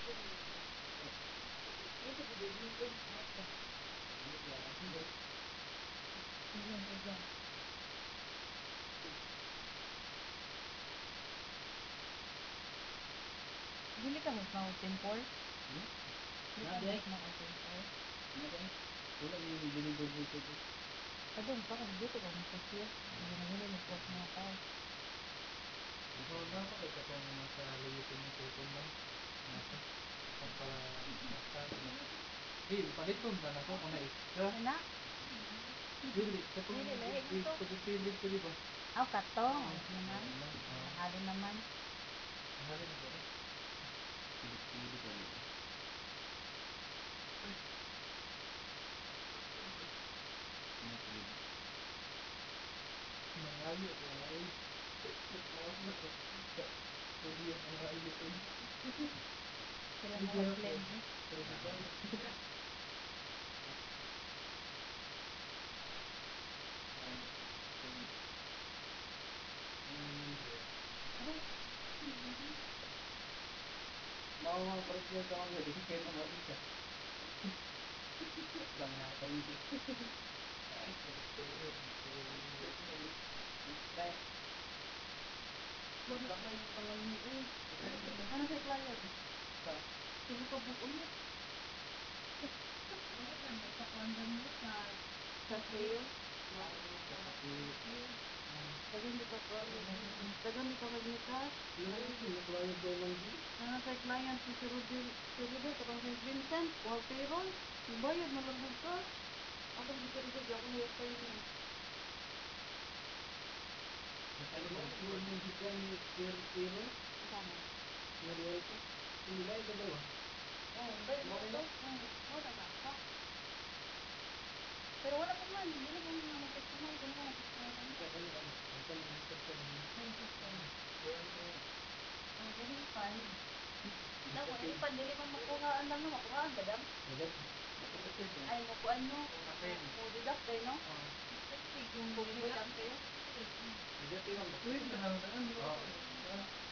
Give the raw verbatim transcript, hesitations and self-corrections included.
Dili ka mas mountain for? Hmm? Dili ka mas mountain for? Nada. Wala yung binibog dito. Kadong pa kasi dito ka mas kasi. Hindi na nila nagpot mga tao. Ito na ako ay katong nasa luyutin ng cellphone lang. Nasa. Ito para nasa. Eh, paliton ba na ko kung na-extra? Ano? Pili. Katong Pili, lahat ito. pagpipili ko di ba? Oh, katong. Naman. Mahali naman. Mahali na ba eh? Pili-pili ko dito. Nangayo ko na eh. Pwede yung nangayo ko. Sila na mag-blend eh. Pwede ba? Mau mau pergi sama dia, dia kayak mau bisa. Bang nak pergi. Baik. Bakit ba yung pangalan eh? Ano sa flyer? Sa Sino ka buko niya? Bakit lang ba sa kwandan mo sa sa sayo? Dagan di ka pa. Dagan di ka magnikas. Ah, sa client si Sir Rodel, Sir Rodel, katong si Vincent, wag payroll. Bayad malambog ka. Ako di ka rin ako na yung payroll. Kalau mau juga ni kira kira, Sama. mari itu, ini baik ke bawah. Oh, bayad mo to? Hmm, mo na ba ka? Pero wala pa man, dili pa man naman customer, kung mga customer lang. Kita kan kan, kita ni kita ni. May customer. Yang ni, Ang galing pa. Daw ko ni pandili man makuhaan lang no, makuhaan ba dam? ada, kita kita. Ay makuhaan no. Masin. Mo deduct kay no? Oh, Kung deduct kayo. ada tiang. Oh.